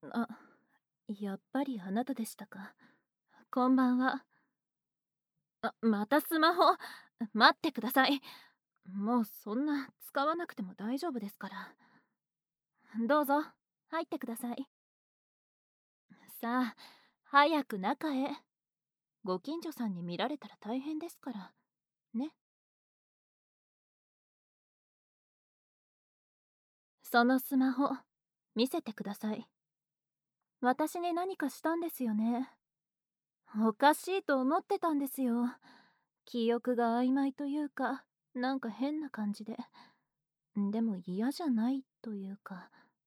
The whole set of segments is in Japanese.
あ、やっぱりあなたでしたか。こんばんは。またスマホ。待ってください。もうそんな使わなくても大丈夫ですから。どうぞ、入ってください。さあ、早く中へ。ご近所さんに見られたら大変ですから。ね。そのスマホ、見せてください。私に何かしたんですよね。おかしいと思ってたんですよ。記憶が曖昧というか、なんか変な感じで。でも嫌じゃないというか。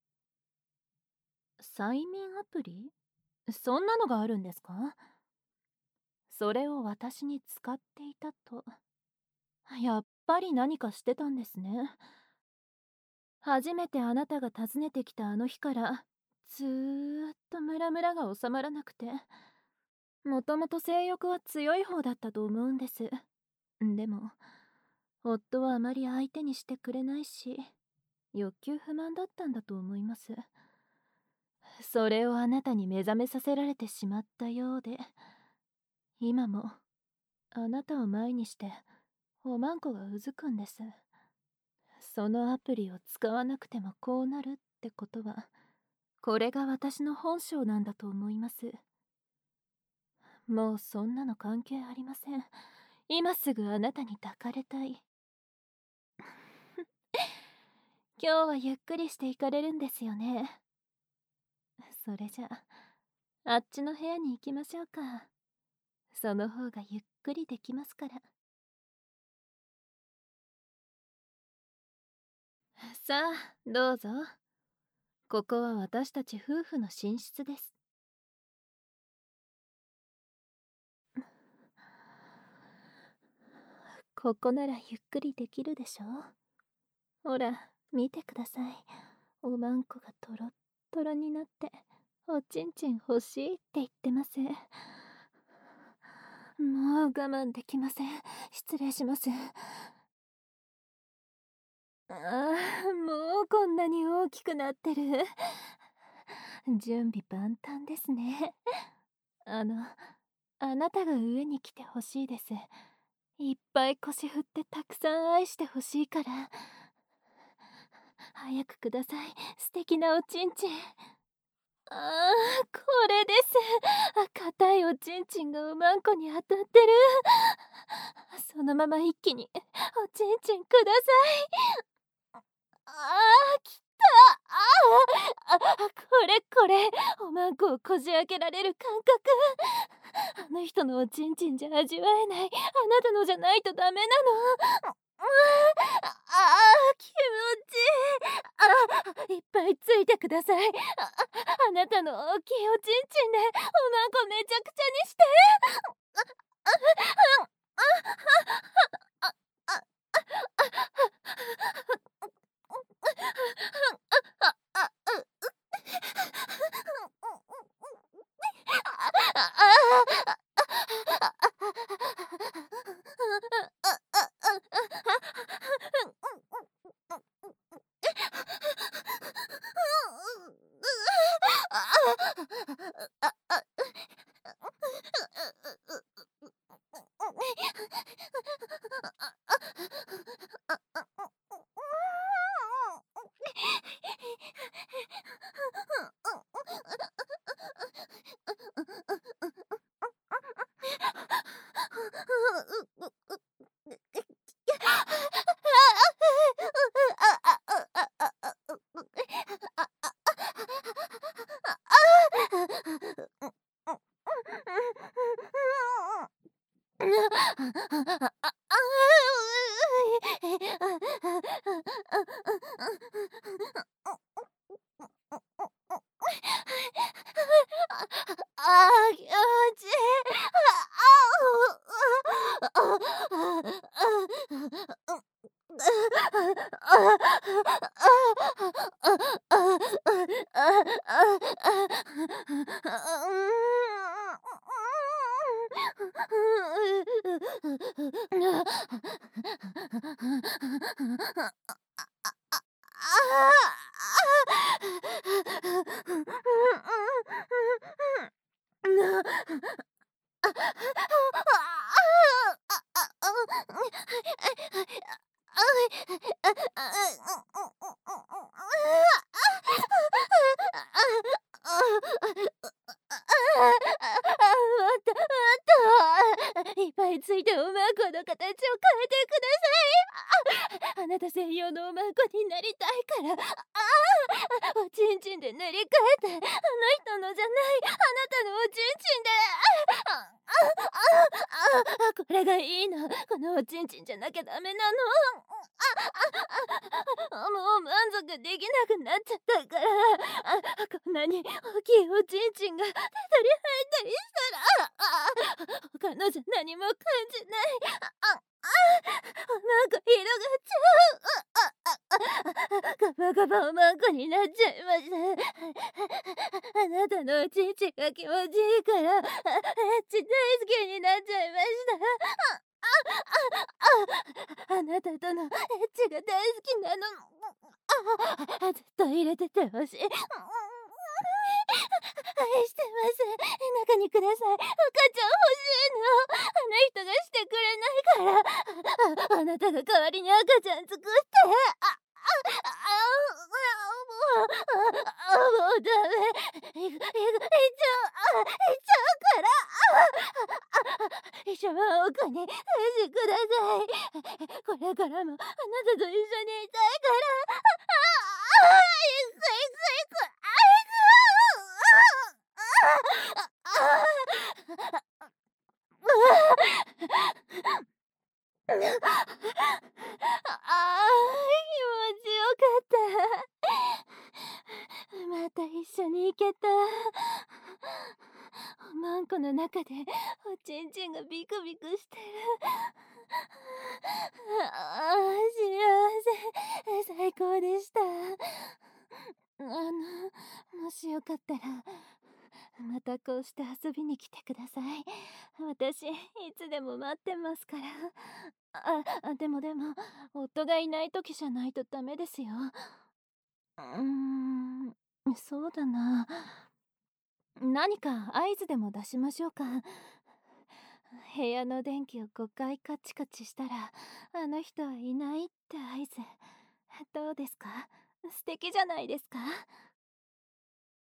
催眠アプリ？そんなのがあるんですか？それを私に使っていたと。やっぱり何かしてたんですね。初めてあなたが訪ねてきたあの日から、ずーっとムラムラが収まらなくて。もともと性欲は強い方だったと思うんです。でも、夫はあまり相手にしてくれないし、欲求不満だったんだと思います。それをあなたに目覚めさせられてしまったようで、今もあなたを前にしておまんこがうずくんです。そのアプリを使わなくてもこうなるってことは、これが私の本性なんだと思います。もうそんなの関係ありません。今すぐあなたに抱かれたい。今日はゆっくりして行かれるんですよね。それじゃあっちの部屋に行きましょうか。その方がゆっくりできますから。さあ、どうぞ。ここは私たち夫婦の寝室です。ここならゆっくりできるでしょ。ほら、見てください。おまんこがトロットロになって、おちんちん欲しいって言ってます。もう我慢できません。失礼します。もうこんなに大きくなってる。準備万端ですね。あの、あなたが上に来てほしいです。いっぱい腰振ってたくさん愛してほしいから。早くください。素敵なおちんちん。これです。硬いおちんちんがおまんこに当たってる。そのまま一気におちんちんください。きた。これこれ、おまんこをこじ開けられる感覚。あの人のおちんちんじゃ味わえない。あなたのじゃないとダメなの。気持ちいい。いっぱいついてください。あなたの大きいおちんちんでおまんこめちゃくちゃにして。気持ちいいっぱいついておまんこの形を変えてください。あなた専用のおまんこになりたいから。おちんちんで塗り替えて、あの人のじゃない、あなたのおちんちんで。これがいいの。このおちんちんじゃなきゃダメなの。もう満足できなくなっちゃったから。こんなに大きいおちんちんが出たり入ったりしたら、他のじゃ何も感じない。なんか広がっちゃう。ガバガバおまんこになっちゃいました。あなたのおちんちんが気持ちいいから、エッチ大好きになっちゃいました。あなたとのエッチが大好きなの。ずっと入れててほしい。愛してます。中にください。赤ちゃん欲しいの。あの人がしてくれないから。あなたが代わりに赤ちゃん作って。もうダメ。いっちゃうから。一緒は奥に返してください。これからもあなたと一緒にいたいから。気持ちよかった。また一緒に行けた。おまんこの中でおちんちんがビクビクしてる。幸せ。最高でした。もしよかったらまたこうして遊びに来てください。私いつでも待ってますから。でも夫がいない時じゃないとダメですよ。そうだな。何か合図でも出しましょうか。部屋の電気を5回カチカチしたらあの人はいないって合図。どうですか？素敵じゃないですか？